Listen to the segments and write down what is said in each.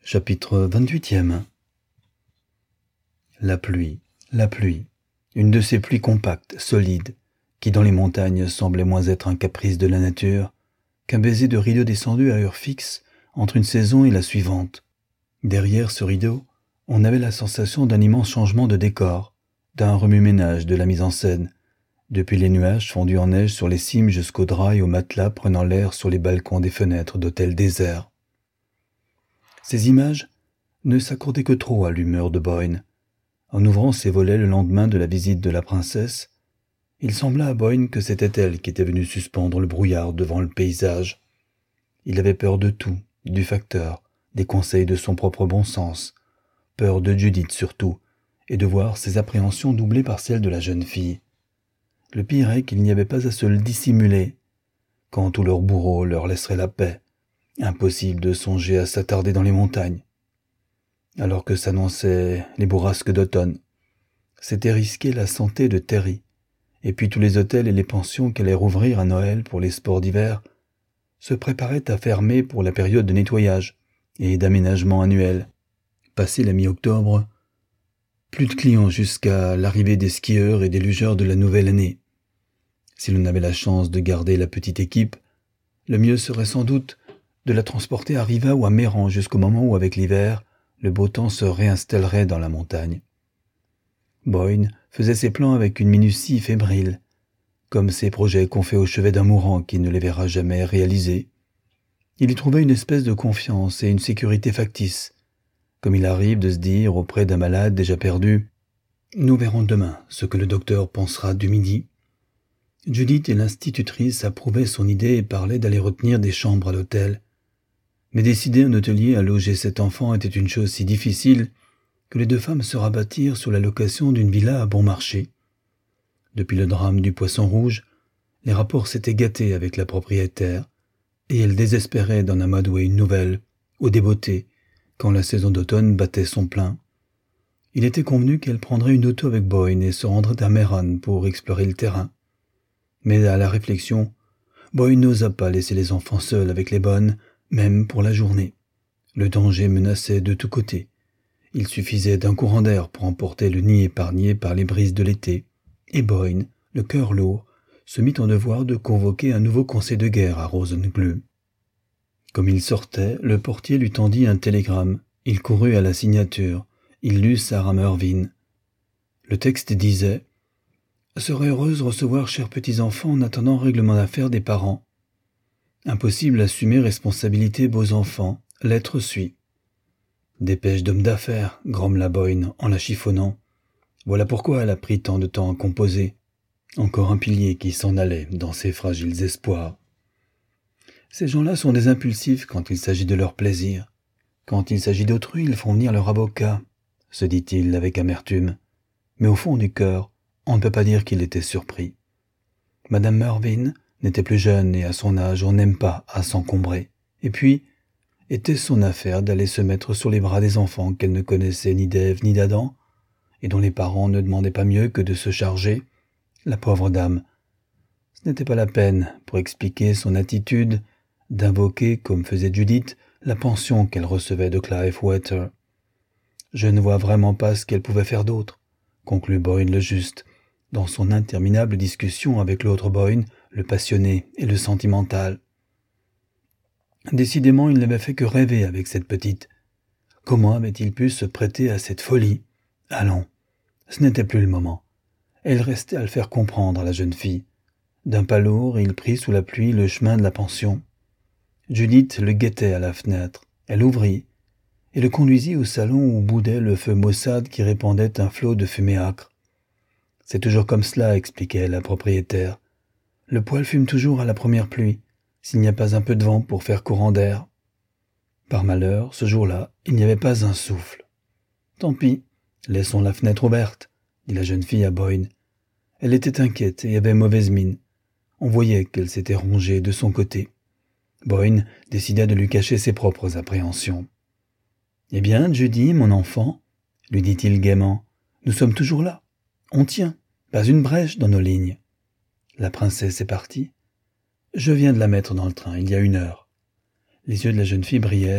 Chapitre 28e. La pluie, une de ces pluies compactes, solides, qui dans les montagnes semblait moins être un caprice de la nature qu'un baiser de rideau descendu à heure fixe entre une saison et la suivante. Derrière ce rideau, on avait la sensation d'un immense changement de décor, d'un remue-ménage de la mise en scène, depuis les nuages fondus en neige sur les cimes jusqu'aux draps et aux matelas prenant l'air sur les balcons des fenêtres d'hôtels déserts. Ces images ne s'accordaient que trop à l'humeur de Boyne. En ouvrant ses volets le lendemain de la visite de la princesse, il sembla à Boyne que c'était elle qui était venue suspendre le brouillard devant le paysage. Il avait peur de tout, du facteur, des conseils de son propre bon sens, peur de Judith surtout, et de voir ses appréhensions doublées par celles de la jeune fille. Le pire est qu'il n'y avait pas à se le dissimuler. Quand tout leur bourreau leur laisserait la paix, impossible de songer à s'attarder dans les montagnes. Alors que s'annonçaient les bourrasques d'automne, c'était risquer la santé de Terry, et puis tous les hôtels et les pensions qu'elle allait rouvrir à Noël pour les sports d'hiver se préparaient à fermer pour la période de nettoyage et d'aménagement annuel. Passé la mi-octobre, plus de clients jusqu'à l'arrivée des skieurs et des lugeurs de la nouvelle année. Si l'on avait la chance de garder la petite équipe, le mieux serait sans doute de la transporter à Riva ou à Méran jusqu'au moment où, avec l'hiver, le beau temps se réinstallerait dans la montagne. Boyne faisait ses plans avec une minutie fébrile, comme ces projets qu'on fait au chevet d'un mourant qui ne les verra jamais réalisés. Il y trouvait une espèce de confiance et une sécurité factice, comme il arrive de se dire auprès d'un malade déjà perdu « Nous verrons demain ce que le docteur pensera du midi ». Judith et l'institutrice approuvaient son idée et parlaient d'aller retenir des chambres à l'hôtel. Mais décider un hôtelier à loger cet enfant était une chose si difficile que les deux femmes se rabattirent sur la location d'une villa à bon marché. Depuis le drame du Poisson Rouge, les rapports s'étaient gâtés avec la propriétaire, et elles désespéraient d'en amadouer une nouvelle, au débeauté, quand la saison d'automne battait son plein. Il était convenu qu'elle prendrait une auto avec Boyne et se rendrait à Méran pour explorer le terrain. Mais à la réflexion, Boyne n'osa pas laisser les enfants seuls avec les bonnes, même pour la journée. Le danger menaçait de tous côtés. Il suffisait d'un courant d'air pour emporter le nid épargné par les brises de l'été, et Boyne, le cœur lourd, se mit en devoir de convoquer un nouveau conseil de guerre à Rosenglue. Comme il sortait, le portier lui tendit un télégramme. Il courut à la signature. Il lut Sarah Mervyn. Le texte disait « Serait heureuse recevoir chers petits-enfants en attendant règlement d'affaires des parents. Impossible d'assumer responsabilité beaux enfants. Lettre suit. » Dépêche d'homme d'affaires, grommela Boyne en la chiffonnant. Voilà pourquoi elle a pris tant de temps à composer. Encore un pilier qui s'en allait dans ses fragiles espoirs. Ces gens-là sont des impulsifs quand il s'agit de leur plaisir. Quand il s'agit d'autrui, ils font venir leur avocat, se dit-il avec amertume. Mais au fond du cœur, on ne peut pas dire qu'il était surpris. Madame Mervyn n'était plus jeune et à son âge on n'aime pas à s'encombrer. Et puis, était son affaire d'aller se mettre sur les bras des enfants qu'elle ne connaissait ni d'Ève ni d'Adam, et dont les parents ne demandaient pas mieux que de se charger, la pauvre dame. Ce n'était pas la peine, pour expliquer son attitude, d'invoquer, comme faisait Judith, la pension qu'elle recevait de Clive Water. Je ne vois vraiment pas ce qu'elle pouvait faire d'autre, conclut Boyne le juste, dans son interminable discussion avec l'autre Boyne, le passionné et le sentimental. Décidément, il n'avait fait que rêver avec cette petite. Comment avait-il pu se prêter à cette folie? Allons, ce n'était plus le moment. Elle restait à le faire comprendre à la jeune fille. D'un pas lourd, il prit sous la pluie le chemin de la pension. Judith le guettait à la fenêtre. Elle ouvrit et le conduisit au salon où boudait le feu maussade qui répandait un flot de fumée âcre. « C'est toujours comme cela, » expliquait la propriétaire. « Le poêle fume toujours à la première pluie, s'il n'y a pas un peu de vent pour faire courant d'air. » Par malheur, ce jour-là, il n'y avait pas un souffle. « Tant pis, laissons la fenêtre ouverte, » dit la jeune fille à Boyne. Elle était inquiète et avait mauvaise mine. On voyait qu'elle s'était rongée de son côté. Boyne décida de lui cacher ses propres appréhensions. « Eh bien, Judy, mon enfant, » lui dit-il gaiement, « nous sommes toujours là. On tient, pas une brèche dans nos lignes. La princesse est partie. Je viens de la mettre dans le train, il y a 1 heure. » Les yeux de la jeune fille brillèrent,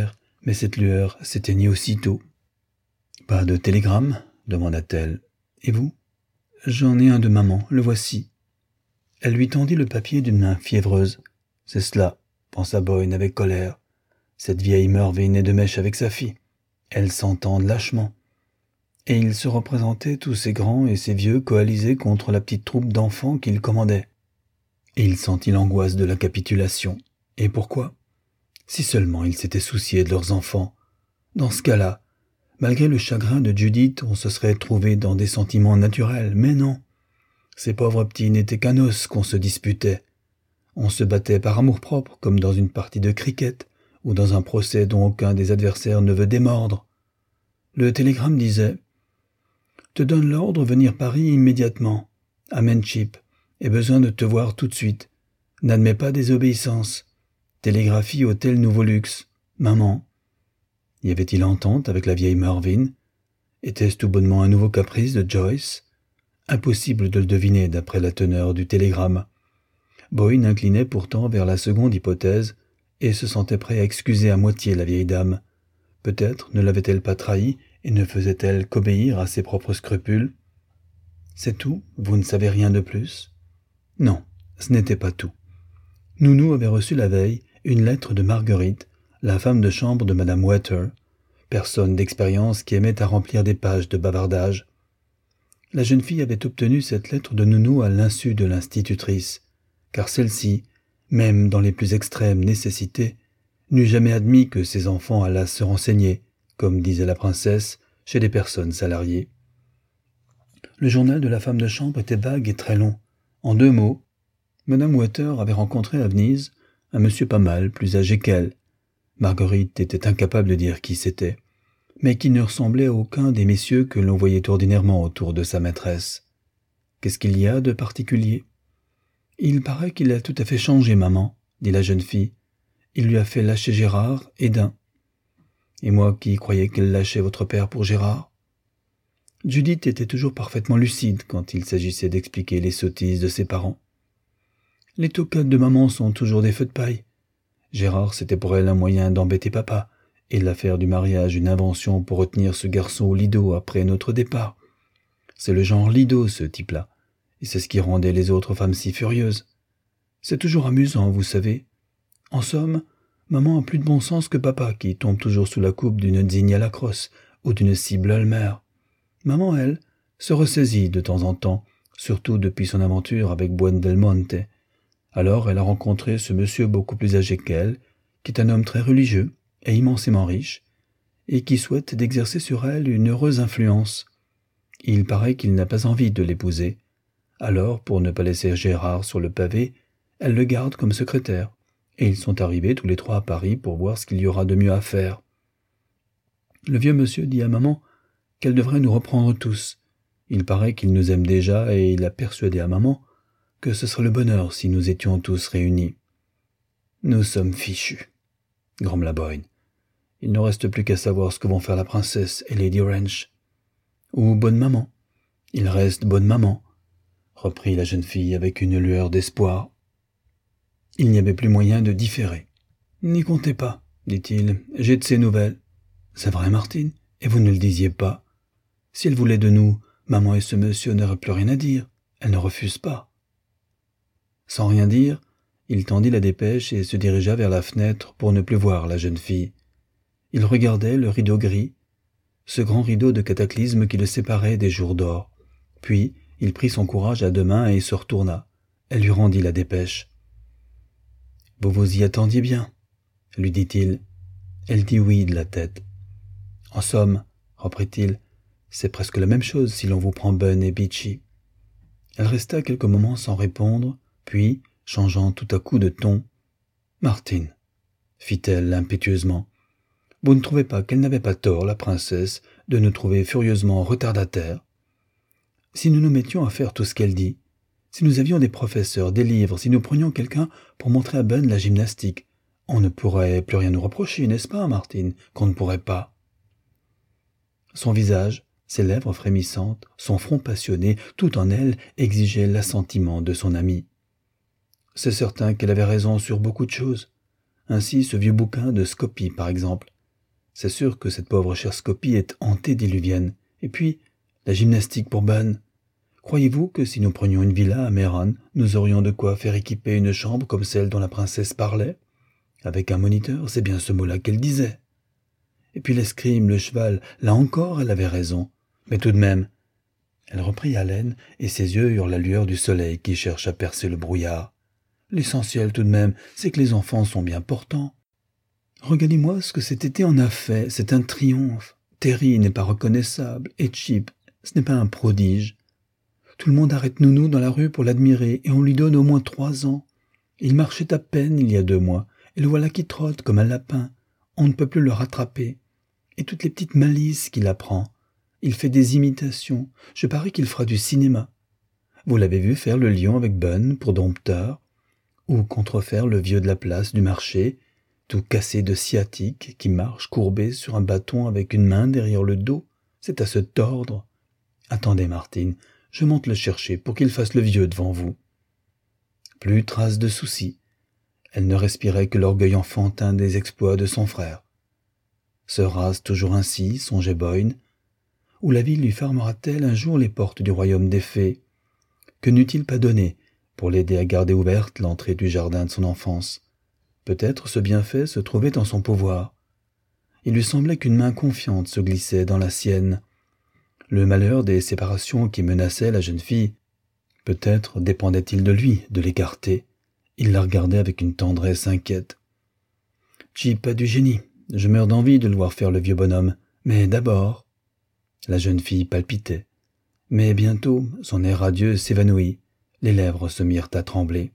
Mais cette lueur s'éteignit aussitôt. « Pas de télégramme ?» demanda-t-elle. « Et vous ?»« J'en ai un de maman, le voici. » Elle lui tendit le papier d'une main fiévreuse. « C'est cela, » pensa Boyne avec colère. « Cette vieille Mervyn est de mèche avec sa fille. Elles s'entendent lâchement. » Et il se représentait tous ces grands et ces vieux coalisés contre la petite troupe d'enfants qu'il commandait. Et il sentit l'angoisse de la capitulation. Et pourquoi ? Si seulement il s'était soucié de leurs enfants. Dans ce cas-là, malgré le chagrin de Judith, on se serait trouvé dans des sentiments naturels, mais non. Ces pauvres petits n'étaient qu'un os qu'on se disputait. On se battait par amour-propre, comme dans une partie de cricket, ou dans un procès dont aucun des adversaires ne veut démordre. Le télégramme disait « Te donne l'ordre venir Paris immédiatement. Amenchip. Ai besoin de te voir tout de suite. N'admets pas désobéissance. Télégraphie Hôtel Nouveau Luxe. Maman. » Y avait-il entente avec la vieille Mervyn? Était-ce tout bonnement un nouveau caprice de Joyce? Impossible de le deviner d'après la teneur du télégramme. Boyne inclinait pourtant vers la seconde hypothèse et se sentait prêt à excuser à moitié la vieille dame. Peut-être ne l'avait-elle pas trahi et ne faisait-elle qu'obéir à ses propres scrupules? C'est tout? Vous ne savez rien de plus? Non, ce n'était pas tout. Nounou avait reçu la veille une lettre de Marguerite, la femme de chambre de Madame Wetter, personne d'expérience qui aimait à remplir des pages de bavardage. La jeune fille avait obtenu cette lettre de Nounou à l'insu de l'institutrice, car celle-ci, même dans les plus extrêmes nécessités, n'eût jamais admis que ses enfants allassent se renseigner, comme disait la princesse, chez des personnes salariées. Le journal de la femme de chambre était vague et très long. En 2 mots, Madame Wetter avait rencontré à Venise un monsieur pas mal, plus âgé qu'elle. Marguerite était incapable de dire qui c'était, mais qui ne ressemblait à aucun des messieurs que l'on voyait ordinairement autour de sa maîtresse. Qu'est-ce qu'il y a de particulier? Il paraît qu'il a tout à fait changé, maman, dit la jeune fille. Il lui a fait lâcher Gérard et Dain. Et moi qui croyais qu'elle lâchait votre père pour Gérard? Judith était toujours parfaitement lucide quand il s'agissait d'expliquer les sottises de ses parents. Les toquades de maman sont toujours des feux de paille. Gérard, c'était pour elle un moyen d'embêter papa, et l'affaire du mariage une invention pour retenir ce garçon au lido après notre départ. C'est le genre lido, ce type-là, et c'est ce qui rendait les autres femmes si furieuses. C'est toujours amusant, vous savez. En somme, maman a plus de bon sens que papa, qui tombe toujours sous la coupe d'une Zigne à la crosse ou d'une cible Ulmer. Maman, elle, se ressaisit de temps en temps, surtout depuis son aventure avec Buondelmonte. Alors elle a rencontré ce monsieur beaucoup plus âgé qu'elle, qui est un homme très religieux et immensément riche, et qui souhaite d'exercer sur elle une heureuse influence. Il paraît qu'il n'a pas envie de l'épouser. Alors, pour ne pas laisser Gérard sur le pavé, elle le garde comme secrétaire, et ils sont arrivés tous les 3 à Paris pour voir ce qu'il y aura de mieux à faire. Le vieux monsieur dit à maman qu'elle devrait nous reprendre tous. Il paraît qu'il nous aime déjà et il a persuadé à maman que ce serait le bonheur si nous étions tous réunis. Nous sommes fichus, grommela Boyne. Il ne reste plus qu'à savoir ce que vont faire la princesse et Lady Orange. Ou bonne maman. Il reste bonne maman, reprit la jeune fille avec une lueur d'espoir. Il n'y avait plus moyen de différer. N'y comptez pas, dit-il, j'ai de ses nouvelles. C'est vrai, Martine, et vous ne le disiez pas. Si elle voulait de nous, maman et ce monsieur n'auraient plus rien à dire. Elle ne refuse pas. Sans rien dire, il tendit la dépêche et se dirigea vers la fenêtre pour ne plus voir la jeune fille. Il regardait le rideau gris, ce grand rideau de cataclysme qui le séparait des jours d'or. Puis, il prit son courage à 2 mains et se retourna. Elle lui rendit la dépêche. « Vous vous y attendiez bien ?» lui dit-il. Elle dit oui de la tête. « En somme, reprit-il, c'est presque la même chose si l'on vous prend bonne et bitchy. » Elle resta quelques moments sans répondre, puis, changeant tout à coup de ton, « Martine, fit-elle impétueusement, vous ne trouvez pas qu'elle n'avait pas tort, la princesse, de nous trouver furieusement retardataires? Si nous nous mettions à faire tout ce qu'elle dit, si nous avions des professeurs, des livres, si nous prenions quelqu'un pour montrer à Ben la gymnastique, on ne pourrait plus rien nous reprocher, n'est-ce pas, Martine, qu'on ne pourrait pas ?» Son visage, ses lèvres frémissantes, son front passionné, tout en elle exigeait l'assentiment de son amie. C'est certain qu'elle avait raison sur beaucoup de choses. Ainsi, ce vieux bouquin de Scopie, par exemple. C'est sûr que cette pauvre chère Scopie est antédiluvienne. Et puis, la gymnastique pour Ben. Croyez-vous que si nous prenions une villa à Meran, nous aurions de quoi faire équiper une chambre comme celle dont la princesse parlait? Avec un moniteur, c'est bien ce mot-là qu'elle disait. Et puis l'escrime, le cheval, là encore, elle avait raison. Mais tout de même, elle reprit haleine et ses yeux eurent la lueur du soleil qui cherche à percer le brouillard. L'essentiel tout de même, c'est que les enfants sont bien portants. Regardez-moi ce que cet été en a fait, c'est un triomphe. Terry n'est pas reconnaissable, et Chip, ce n'est pas un prodige. Tout le monde arrête Nounou dans la rue pour l'admirer, et on lui donne au moins 3 ans. Il marchait à peine il y a 2 mois, et le voilà qui trotte comme un lapin. On ne peut plus le rattraper. Et toutes les petites malices qu'il apprend. Il fait des imitations. Je parie qu'il fera du cinéma. Vous l'avez vu faire le lion avec Bun pour dompteur, ou contrefaire le vieux de la place du marché, tout cassé de sciatique, qui marche courbé sur un bâton avec une main derrière le dos. C'est à se tordre. Attendez, Martine, je monte le chercher pour qu'il fasse le vieux devant vous. Plus trace de soucis. Elle ne respirait que l'orgueil enfantin des exploits de son frère. Se rase toujours ainsi, songeait Boyne. Où la vie lui fermera-t-elle un jour les portes du royaume des fées? Que n'eût-il pas donné pour l'aider à garder ouverte l'entrée du jardin de son enfance? Peut-être ce bienfait se trouvait en son pouvoir. Il lui semblait qu'une main confiante se glissait dans la sienne. Le malheur des séparations qui menaçaient la jeune fille, peut-être dépendait-il de lui de l'écarter. Il la regardait avec une tendresse inquiète. « Chip a du génie. Je meurs d'envie de le voir faire le vieux bonhomme. Mais d'abord... » La jeune fille palpitait. Mais bientôt, son air radieux s'évanouit. Les lèvres se mirent à trembler.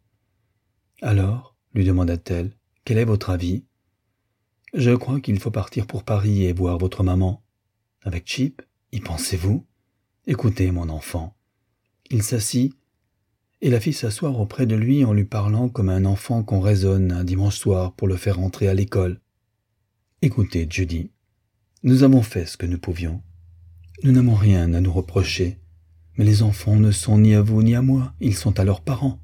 « Alors, lui demanda-t-elle, quel est votre avis? »« Je crois qu'il faut partir pour Paris et voir votre maman. »« Avec Chip, y pensez-vous? Écoutez, mon enfant. » Il s'assit et la fit s'asseoir auprès de lui en lui parlant comme un enfant qu'on raisonne un dimanche soir pour le faire entrer à l'école. « Écoutez, Judy, nous avons fait ce que nous pouvions. Nous n'avons rien à nous reprocher, mais les enfants ne sont ni à vous ni à moi, ils sont à leurs parents.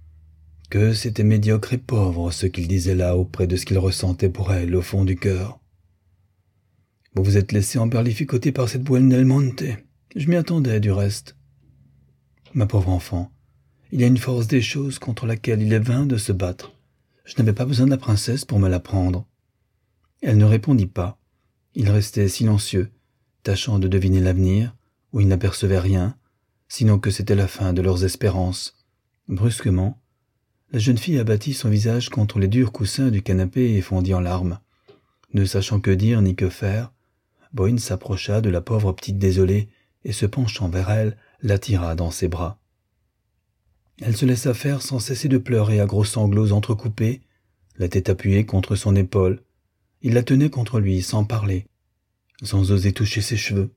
Que c'était médiocre et pauvre ce qu'ils disaient là auprès de ce qu'ils ressentaient pour elle au fond du cœur. Vous vous êtes laissé emberlificoter par cette Buelna del Monte. Je m'y attendais du reste. Ma pauvre enfant, il y a une force des choses contre laquelle il est vain de se battre. Je n'avais pas besoin de la princesse pour me l'apprendre. » Elle ne répondit pas. Il restait silencieux, tâchant de deviner l'avenir, où il n'apercevait rien, sinon que c'était la fin de leurs espérances. Brusquement, la jeune fille abattit son visage contre les durs coussins du canapé et fondit en larmes. Ne sachant que dire ni que faire, Boyne s'approcha de la pauvre petite désolée et se penchant vers elle, l'attira dans ses bras. Elle se laissa faire sans cesser de pleurer à gros sanglots entrecoupés, la tête appuyée contre son épaule. Il la tenait contre lui sans parler, sans oser toucher ses cheveux.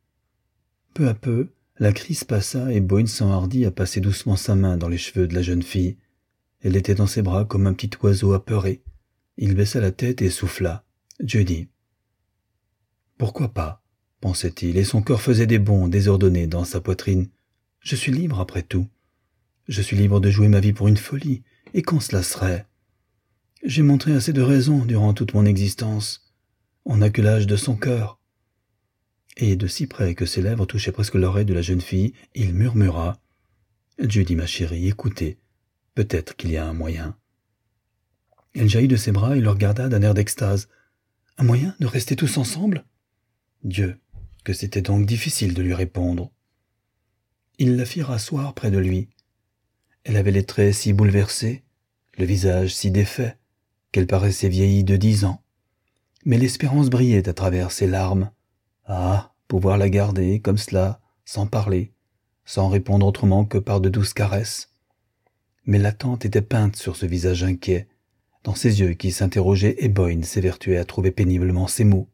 Peu à peu, la crise passa et Boyne s'enhardit à passer doucement sa main dans les cheveux de la jeune fille. Elle était dans ses bras comme un petit oiseau apeuré. Il baissa la tête et souffla. « Judy. » Pourquoi pas, pensait-il, et son cœur faisait des bonds désordonnés dans sa poitrine. Je suis libre après tout. Je suis libre de jouer ma vie pour une folie, et quand cela serait? J'ai montré assez de raisons durant toute mon existence. On n'a que l'âge de son cœur. Et de si près que ses lèvres touchaient presque l'oreille de la jeune fille, il murmura. Judy, ma chérie, écoutez, peut-être qu'il y a un moyen. Elle jaillit de ses bras et le regarda d'un air d'extase. Un moyen de rester tous ensemble? Dieu, que c'était donc difficile de lui répondre. Il la fit rasseoir près de lui. Elle avait les traits si bouleversés, le visage si défait, qu'elle paraissait vieillie de 10 ans. Mais l'espérance brillait à travers ses larmes. Ah, pouvoir la garder comme cela, sans parler, sans répondre autrement que par de douces caresses. Mais l'attente était peinte sur ce visage inquiet, dans ses yeux qui s'interrogeaient, et Boyne s'évertuait à trouver péniblement ses mots.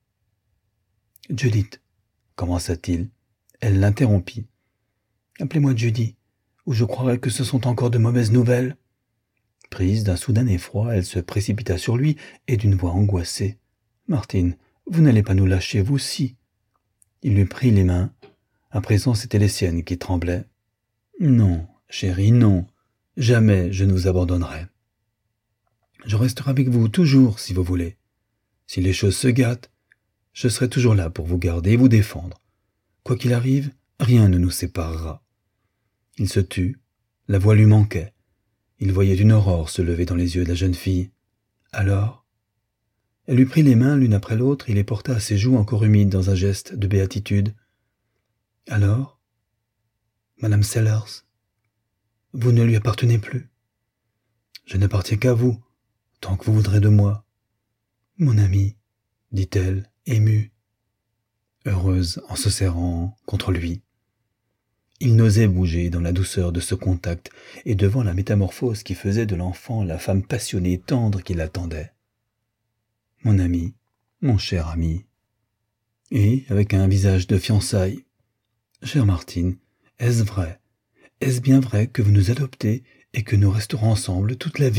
« Judith, commença-t-il. Elle l'interrompit. « Appelez-moi Judy, ou je croirais que ce sont encore de mauvaises nouvelles. » Prise d'un soudain effroi, elle se précipita sur lui et d'une voix angoissée. « Martine, vous n'allez pas nous lâcher, vous aussi. » Il lui prit les mains. À présent, c'étaient les siennes qui tremblaient. « Non, chérie, non. Jamais je ne vous abandonnerai. Je resterai avec vous toujours, si vous voulez. Si les choses se gâtent, je serai toujours là pour vous garder et vous défendre. Quoi qu'il arrive, rien ne nous séparera. » Il se tut, la voix lui manquait. Il voyait une aurore se lever dans les yeux de la jeune fille. Alors, elle lui prit les mains l'une après l'autre et les porta à ses joues encore humides dans un geste de béatitude. « Alors, Madame Sellers, vous ne lui appartenez plus. Je n'appartiens qu'à vous, tant que vous voudrez de moi. Mon ami, dit-elle, émue, heureuse en se serrant contre lui. Il n'osait bouger dans la douceur de ce contact et devant la métamorphose qui faisait de l'enfant la femme passionnée et tendre qui l'attendait. « Mon ami, mon cher ami. » Et, avec un visage de fiançailles, « Chère Martine, est-ce vrai, est-ce bien vrai que vous nous adoptez et que nous resterons ensemble toute la vie ?»